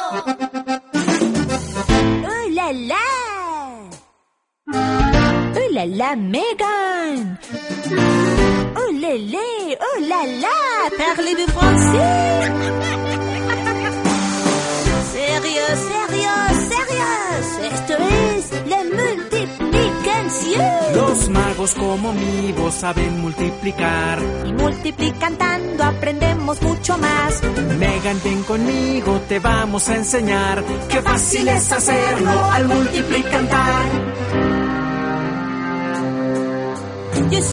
¡Oh, la, la! ¡Oh, la, la, Megan! ¡Oh, lélé! ¡Oh, la, la! Parlez-vous français? ¡Sérieux, sérieux, sérieux! Esto es la multiplicación. Los magos como mi voz saben multiplicar. Y multiplicando aprendemos mucho más. Megan, ven conmigo, te vamos a enseñar. Qué fácil es hacerlo al multiplicar.